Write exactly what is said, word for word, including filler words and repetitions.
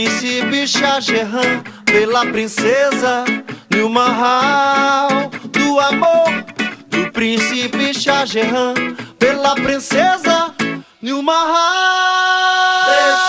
príncipe Shah Jahan, pela princesa Nil Mahal. Do amor do príncipe Shah Jahan, pela princesa Nil Mahal.